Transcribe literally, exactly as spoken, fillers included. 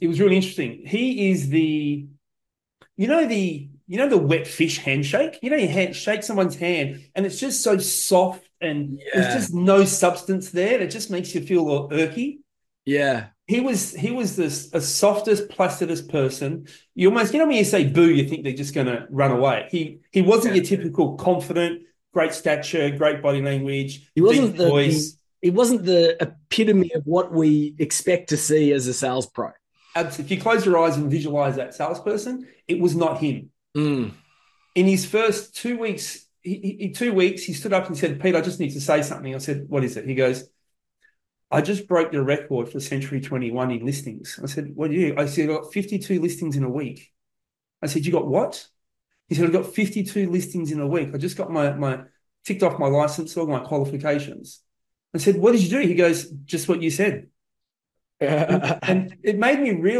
it was really interesting. He is the, you know, the, you know, the wet fish handshake. You know, you hand, shake someone's hand, and it's just so soft, and there's Yeah. just no substance there. It just makes you feel all irky. Yeah. He was he was this a softest, placidest person. You almost, you know, when you say boo, you think they're just going to run away. He he wasn't Yeah. your typical confident, great stature, great body language, He deep wasn't the the voice. he wasn't the epitome of what we expect to see as a sales pro. If you close your eyes and visualize that salesperson, it was not him. Mm. In his first two weeks, he, he, two weeks, he stood up and said, "Pete, I just need to say something." I said, "What is it?" He goes, "I just broke the record for Century twenty-one in listings." I said, "What do you?" I said, "I got fifty-two listings in a week." I said, "You got what?" He said, "I got fifty-two listings in a week. I just got my my ticked off my license, all my qualifications." I said, "What did you do?" He goes, "Just what you said." And, and it made me realize